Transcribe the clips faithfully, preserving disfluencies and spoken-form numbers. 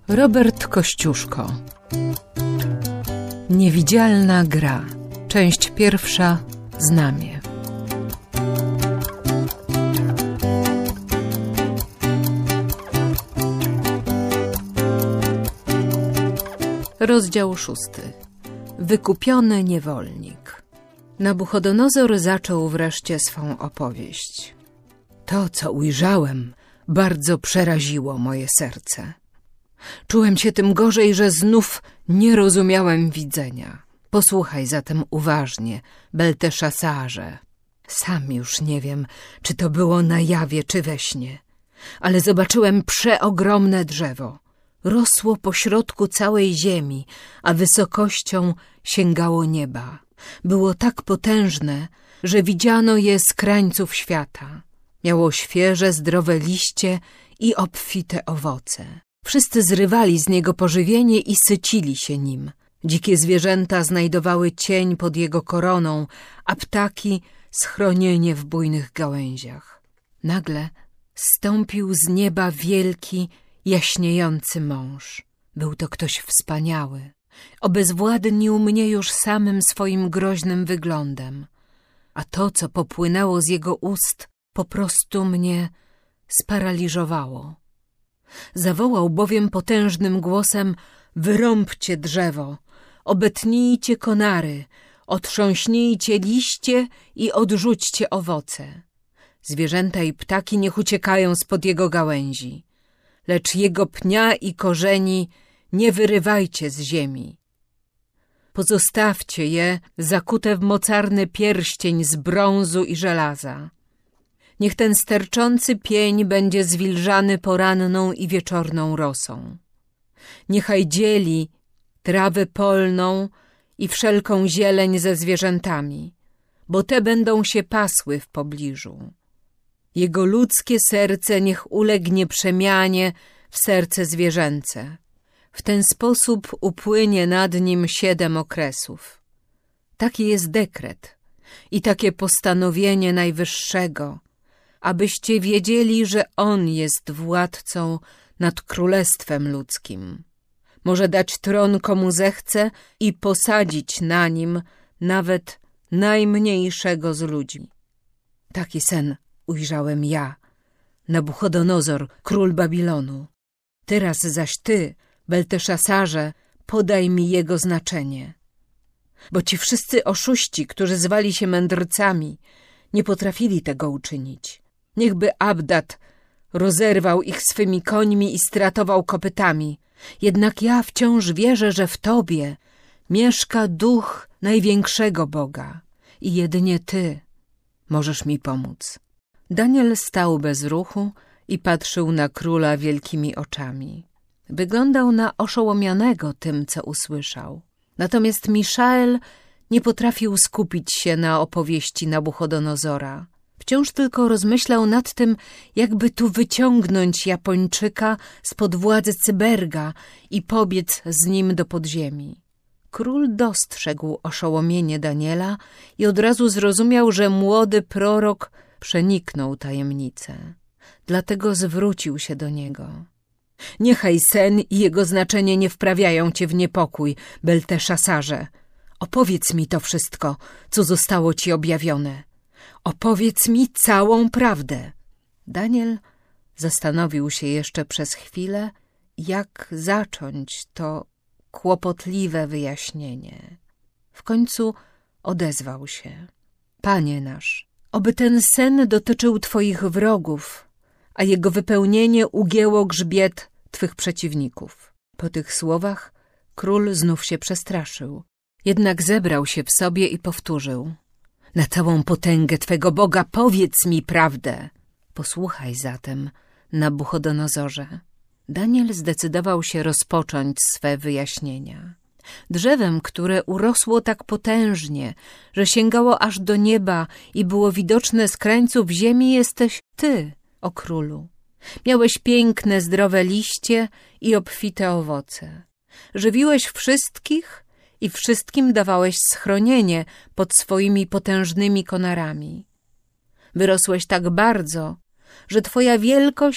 Robert Kościuszko. Niewidzialna gra. Część pierwsza. Znamie. Rozdział szósty. Wykupiony niewolnik. Nabuchodonozor zaczął wreszcie swą opowieść. To, co ujrzałem, bardzo przeraziło moje serce. Czułem się tym gorzej, że znów nie rozumiałem widzenia. Posłuchaj zatem uważnie, Belteszazarze. Sam już nie wiem, czy to było na jawie, czy we śnie, ale zobaczyłem przeogromne drzewo. Rosło pośrodku całej ziemi, a wysokością sięgało nieba. Było tak potężne, że widziano je z krańców świata. Miało świeże, zdrowe liście i obfite owoce. Wszyscy zrywali z niego pożywienie i sycili się nim. Dzikie zwierzęta znajdowały cień pod jego koroną, a ptaki schronienie w bujnych gałęziach. Nagle zstąpił z nieba wielki, jaśniejący mąż. Był to ktoś wspaniały. Obezwładnił mnie już samym swoim groźnym wyglądem, a to, co popłynęło z jego ust, po prostu mnie sparaliżowało. Zawołał bowiem potężnym głosem: wyrąbcie drzewo, obetnijcie konary, otrząśnijcie liście i odrzućcie owoce. Zwierzęta i ptaki niech uciekają spod jego gałęzi, lecz jego pnia i korzeni nie wyrywajcie z ziemi. Pozostawcie je zakute w mocarny pierścień z brązu i żelaza. Niech ten sterczący pień będzie zwilżany poranną i wieczorną rosą. Niechaj dzieli trawę polną i wszelką zieleń ze zwierzętami, bo te będą się pasły w pobliżu. Jego ludzkie serce niech ulegnie przemianie w serce zwierzęce. W ten sposób upłynie nad nim siedem okresów. Taki jest dekret i takie postanowienie Najwyższego, abyście wiedzieli, że On jest władcą nad królestwem ludzkim. Może dać tron komu zechce i posadzić na nim nawet najmniejszego z ludzi. Taki sen ujrzałem ja, Nabuchodonozor, król Babilonu. Teraz zaś ty, Belteszazarze, podaj mi jego znaczenie. Bo ci wszyscy oszuści, którzy zwali się mędrcami, nie potrafili tego uczynić. Niechby Abdad rozerwał ich swymi końmi i stratował kopytami. Jednak ja wciąż wierzę, że w tobie mieszka duch największego Boga i jedynie ty możesz mi pomóc. Daniel stał bez ruchu i patrzył na króla wielkimi oczami. Wyglądał na oszołomionego tym, co usłyszał. Natomiast Miszael nie potrafił skupić się na opowieści Nabuchodonozora. Wciąż tylko rozmyślał nad tym, jakby tu wyciągnąć Japończyka spod władzy Cyberga i pobiec z nim do podziemi. Król dostrzegł oszołomienie Daniela i od razu zrozumiał, że młody prorok przeniknął tajemnicę. Dlatego zwrócił się do niego. Niechaj sen i jego znaczenie nie wprawiają cię w niepokój, Belteszazarze. Opowiedz mi to wszystko, co zostało ci objawione. Opowiedz mi całą prawdę. Daniel zastanowił się jeszcze przez chwilę, jak zacząć to kłopotliwe wyjaśnienie. W końcu odezwał się. Panie nasz, oby ten sen dotyczył twoich wrogów, a jego wypełnienie ugięło grzbiet twych przeciwników. Po tych słowach król znów się przestraszył. Jednak zebrał się w sobie i powtórzył. Na całą potęgę twego Boga powiedz mi prawdę. Posłuchaj zatem, Nabuchodonozorze. Daniel zdecydował się rozpocząć swe wyjaśnienia. Drzewem, które urosło tak potężnie, że sięgało aż do nieba i było widoczne z krańców ziemi, jesteś ty, o królu. Miałeś piękne, zdrowe liście i obfite owoce. Żywiłeś wszystkich i wszystkim dawałeś schronienie pod swoimi potężnymi konarami. Wyrosłeś tak bardzo, że twoja wielkość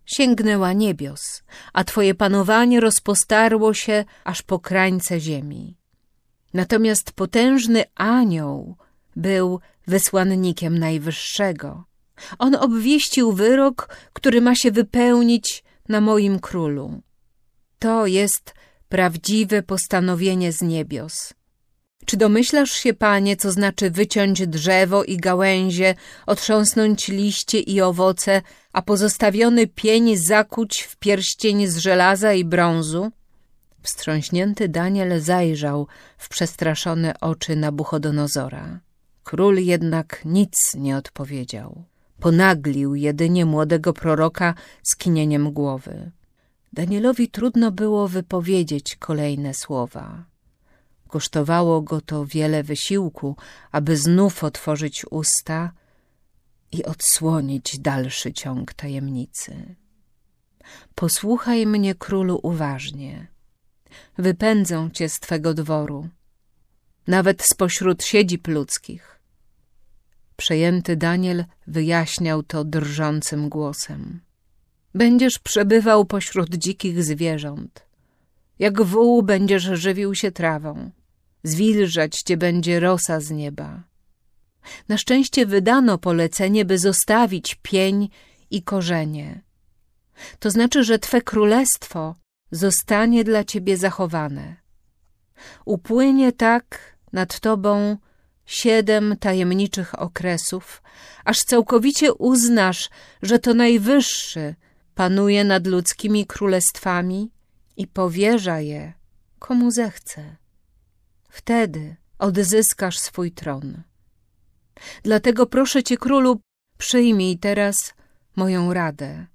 sięgnęła niebios, a twoje panowanie rozpostarło się aż po krańce ziemi. Natomiast potężny anioł był wysłannikiem Najwyższego. On obwieścił wyrok, który ma się wypełnić na moim królu. To jest prawdziwe postanowienie z niebios. Czy domyślasz się, panie, co znaczy wyciąć drzewo i gałęzie, otrząsnąć liście i owoce, a pozostawiony pień zakuć w pierścień z żelaza i brązu? Wstrząśnięty Daniel zajrzał w przestraszone oczy Nabuchodonozora. Król jednak nic nie odpowiedział. Ponaglił jedynie młodego proroka skinieniem głowy. Danielowi trudno było wypowiedzieć kolejne słowa. Kosztowało go to wiele wysiłku, aby znów otworzyć usta i odsłonić dalszy ciąg tajemnicy. Posłuchaj mnie, królu, uważnie. Wypędzą cię z twego dworu, nawet spośród siedzib ludzkich. Przejęty Daniel wyjaśniał to drżącym głosem. Będziesz przebywał pośród dzikich zwierząt. Jak wół będziesz żywił się trawą. Zwilżać cię będzie rosa z nieba. Na szczęście wydano polecenie, by zostawić pień i korzenie. To znaczy, że twe królestwo zostanie dla ciebie zachowane. Upłynie tak nad tobą siedem tajemniczych okresów, aż całkowicie uznasz, że to Najwyższy panuje nad ludzkimi królestwami i powierza je, komu zechce. Wtedy odzyskasz swój tron. Dlatego proszę cię, królu, przyjmij teraz moją radę.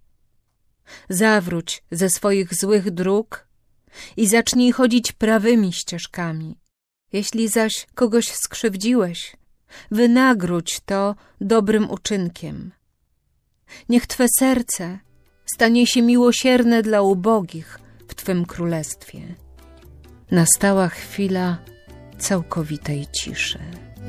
Zawróć ze swoich złych dróg i zacznij chodzić prawymi ścieżkami. Jeśli zaś kogoś skrzywdziłeś, wynagródź to dobrym uczynkiem. Niech twe serce stanie się miłosierne dla ubogich w twym królestwie. Nastała chwila całkowitej ciszy.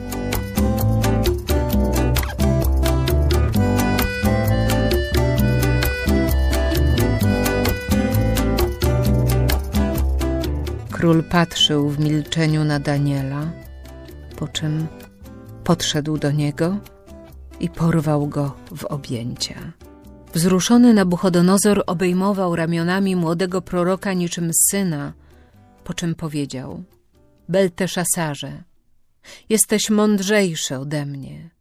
Król patrzył w milczeniu na Daniela, po czym podszedł do niego i porwał go w objęcia. Wzruszony Nabuchodonozor obejmował ramionami młodego proroka niczym syna, po czym powiedział: Belteszazarze, jesteś mądrzejszy ode mnie.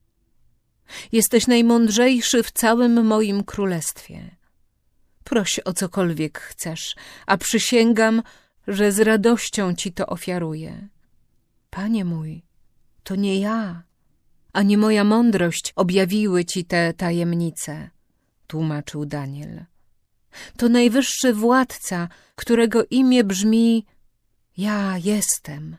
Jesteś najmądrzejszy w całym moim królestwie. Proś o cokolwiek chcesz, a przysięgam, że z radością ci to ofiaruję. Panie mój, to nie ja, ani moja mądrość objawiły ci te tajemnice, tłumaczył Daniel. To Najwyższy Władca, którego imię brzmi Ja jestem,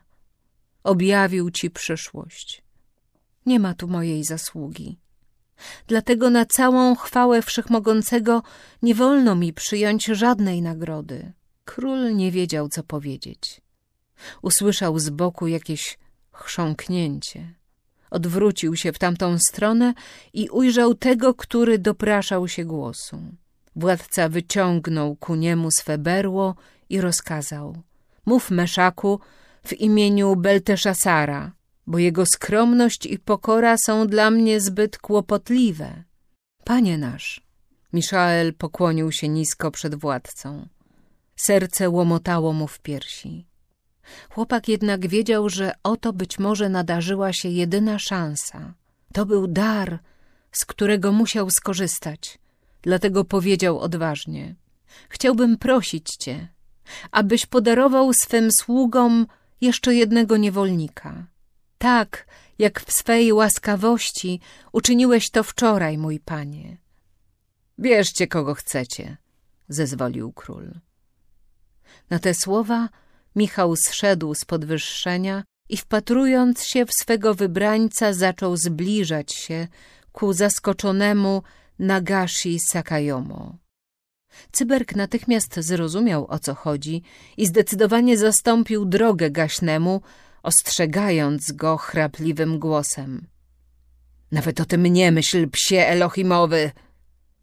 objawił ci przyszłość. Nie ma tu mojej zasługi. Dlatego na całą chwałę Wszechmogącego nie wolno mi przyjąć żadnej nagrody. Król nie wiedział, co powiedzieć. Usłyszał z boku jakieś chrząknięcie. Odwrócił się w tamtą stronę i ujrzał tego, który dopraszał się głosu. Władca wyciągnął ku niemu swe berło i rozkazał: Mów, Meszaku, w imieniu Belteszazara, bo jego skromność i pokora są dla mnie zbyt kłopotliwe. Panie nasz, Miszael pokłonił się nisko przed władcą. Serce łomotało mu w piersi. Chłopak jednak wiedział, że oto być może nadarzyła się jedyna szansa. To był dar, z którego musiał skorzystać. Dlatego powiedział odważnie: Chciałbym prosić cię, abyś podarował swym sługom jeszcze jednego niewolnika. Tak, jak w swej łaskawości uczyniłeś to wczoraj, mój panie. Bierzcie, kogo chcecie, zezwolił król. Na te słowa Michał zszedł z podwyższenia i wpatrując się w swego wybrańca zaczął zbliżać się ku zaskoczonemu Nagashi Sakajomo. Cyberk natychmiast zrozumiał, o co chodzi i zdecydowanie zastąpił drogę gaśnemu, ostrzegając go chrapliwym głosem. Nawet o tym nie myśl, psie Elohimowy!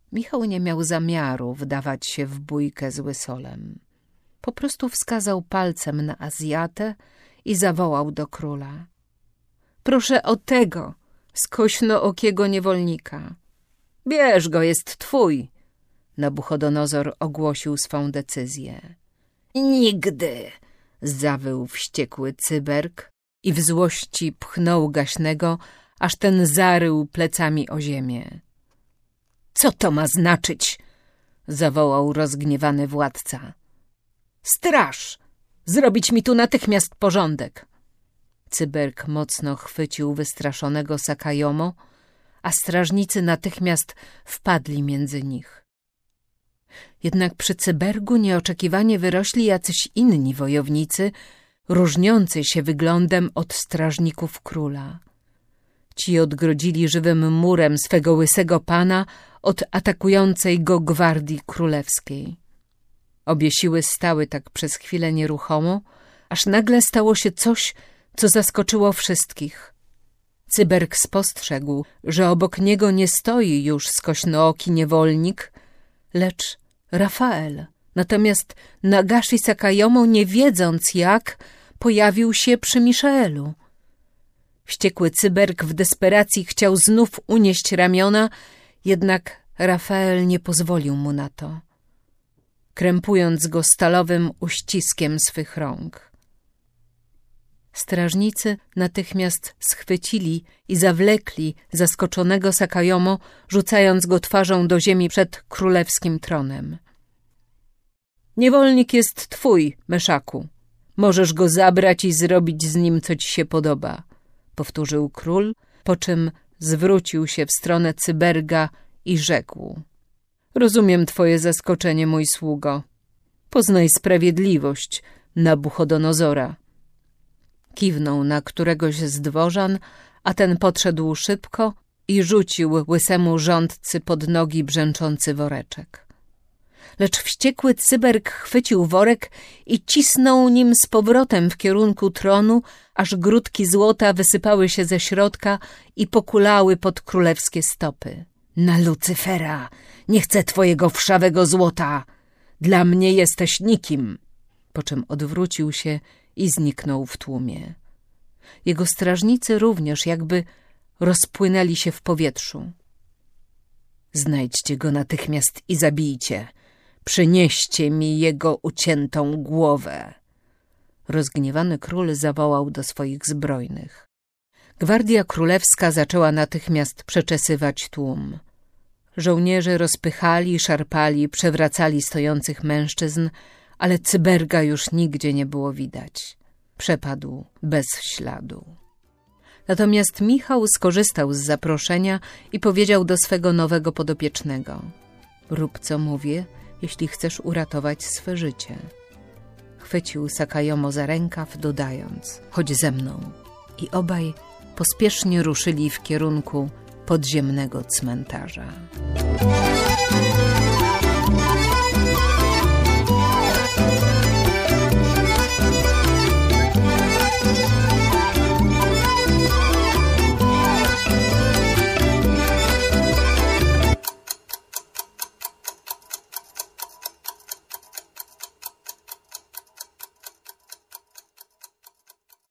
Michał nie miał zamiaru wdawać się w bójkę z Łysolem. Po prostu wskazał palcem na Azjatę i zawołał do króla. Proszę o tego skośnookiego niewolnika. Bierz go, jest twój. Nabuchodonozor ogłosił swą decyzję. Nigdy, zawył wściekły Cyberk i w złości pchnął gaśnego, aż ten zarył plecami o ziemię. Co to ma znaczyć? Zawołał rozgniewany władca. Straż! Zrobić mi tu natychmiast porządek! Cyberk mocno chwycił wystraszonego Sakajomo, a strażnicy natychmiast wpadli między nich. Jednak przy Cybergu nieoczekiwanie wyrośli jacyś inni wojownicy, różniący się wyglądem od strażników króla. Ci odgrodzili żywym murem swego łysego pana od atakującej go gwardii królewskiej. Obie siły stały tak przez chwilę nieruchomo, aż nagle stało się coś, co zaskoczyło wszystkich. Cyberk spostrzegł, że obok niego nie stoi już skośnooki niewolnik, lecz Rafael. Natomiast Nagashi Sakajomo, nie wiedząc jak, pojawił się przy Miszaelu. Wściekły Cyberk w desperacji chciał znów unieść ramiona, jednak Rafael nie pozwolił mu na to, krępując go stalowym uściskiem swych rąk. Strażnicy natychmiast schwycili i zawlekli zaskoczonego Sakajomo, rzucając go twarzą do ziemi przed królewskim tronem. Niewolnik jest twój, Meszaku. Możesz go zabrać i zrobić z nim, co ci się podoba, powtórzył król, po czym zwrócił się w stronę Cyberga i rzekł. Rozumiem twoje zaskoczenie, mój sługo. Poznaj sprawiedliwość Nabuchodonozora. Kiwnął na któregoś z dworzan, a ten podszedł szybko i rzucił łysemu rządcy pod nogi brzęczący woreczek. Lecz wściekły Cyberg chwycił worek i cisnął nim z powrotem w kierunku tronu, aż grudki złota wysypały się ze środka i pokulały pod królewskie stopy. Na Lucyfera! Nie chcę twojego wszawego złota! Dla mnie jesteś nikim! Po czym odwrócił się i zniknął w tłumie. Jego strażnicy również jakby rozpłynęli się w powietrzu. Znajdźcie go natychmiast i zabijcie. Przynieście mi jego uciętą głowę. Rozgniewany król zawołał do swoich zbrojnych. Gwardia królewska zaczęła natychmiast przeczesywać tłum. Żołnierze rozpychali, szarpali, przewracali stojących mężczyzn, ale Cyberga już nigdzie nie było widać. Przepadł bez śladu. Natomiast Michał skorzystał z zaproszenia i powiedział do swego nowego podopiecznego. Rób co mówię, jeśli chcesz uratować swe życie. Chwycił Sakajomo za rękaw, dodając, chodź ze mną. I obaj pospiesznie ruszyli w kierunku podziemnego cmentarza.